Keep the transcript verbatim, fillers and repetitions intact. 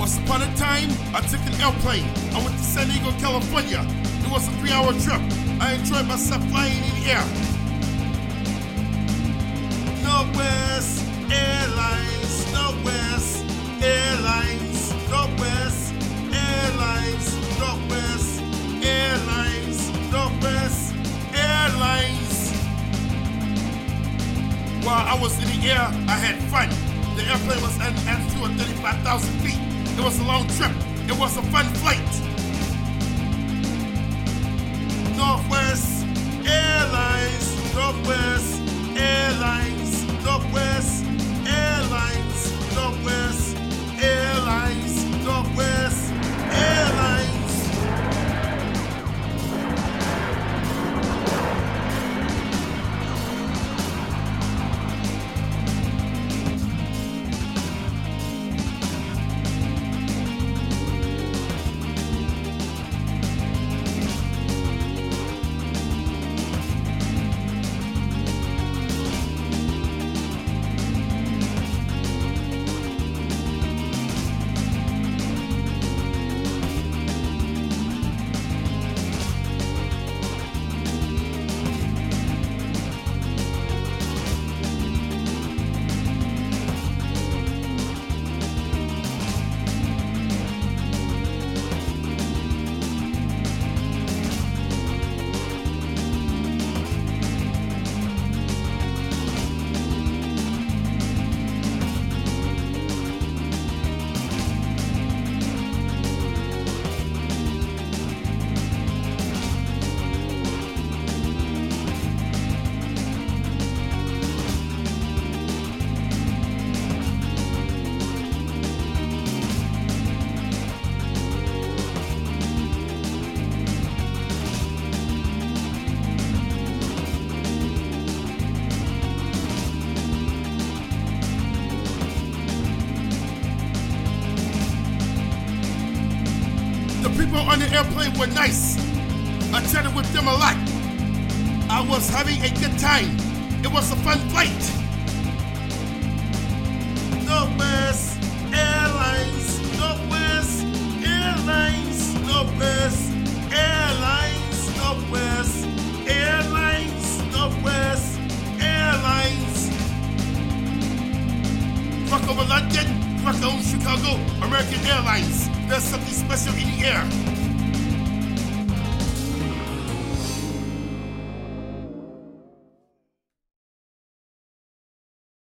Once upon a time, I took an airplane. I went to San Diego, California. It was a three-hour trip. I enjoyed myself flying in the air. Northwest Airlines, Northwest Airlines, Northwest Airlines, Northwest Airlines, Northwest Airlines. While I was in the air, I had fun. The airplane was at an altitude of thirty-five thousand feet. It was a long trip. It was a fun flight. Northwest Airlines, Northwest Airlines, Northwest Airlines, Northwest Airlines, Northwest Airlines. The people on the airplane were nice. I chatted with them a lot. I was having a good time. It was a fun flight. Northwest Airlines, Northwest Airlines, Northwest Airlines, Northwest Airlines, Northwest Airlines. Fuck over London, fuck over Chicago, American Airlines. There's something special in the air.